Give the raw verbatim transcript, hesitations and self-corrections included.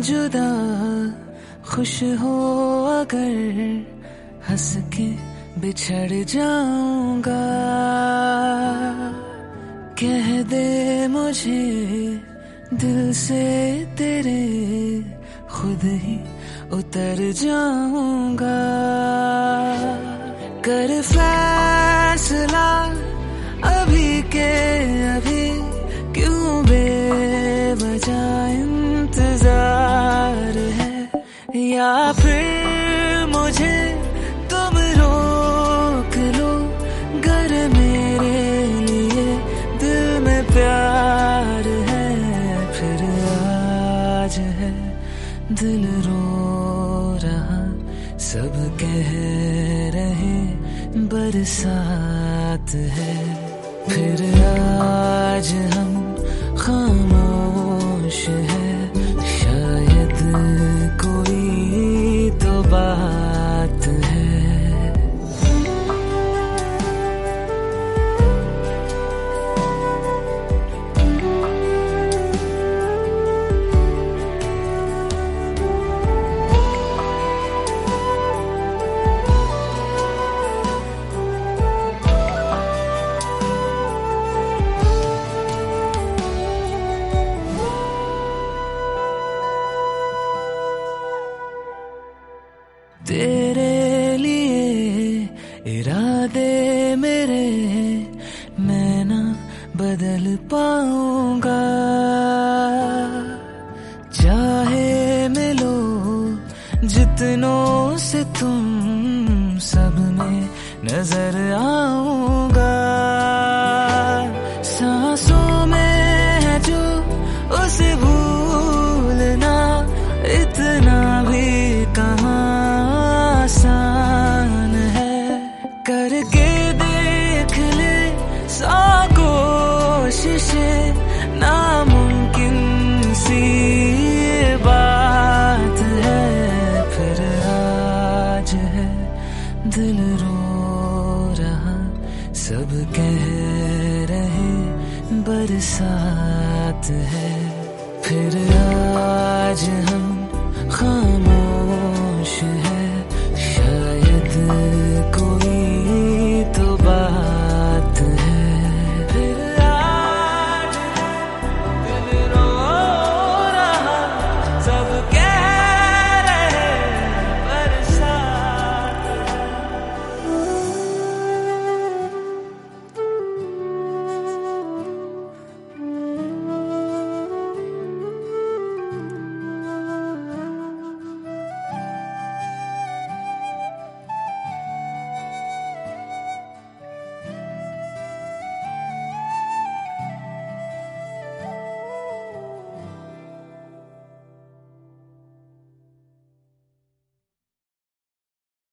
जुदा खुश हो अगर हंस के बिछड़ जाऊंगा। कह दे मुझे दिल से तेरे खुद ही उतर जाऊंगा। कर फैसला अभी के अभी, क्यों बेवजह इंतजार है, या फिर मुझे तुम रोक लो। गर मेरे लिए दिल में प्यार है, फिर आज है दिल रो रहा, सब कह रहे बरसात है। फिर आज हम खामोश है, शायद कोई तो बात है। तेरे लिए इरादे मेरे मैं ना बदल पाऊंगा। चाहे मिलो जितनों से तुम सब में नजर आऊंगा। सांसों में है जो उसे भूलना इतना भी कहाँ आसान है। करके देख ले सौ कोशिशें, नामुमकिन सी बात है। फिर आज है दिल रो रहा, सब कह रहे बरसात है। फिर आज हम खामोश है,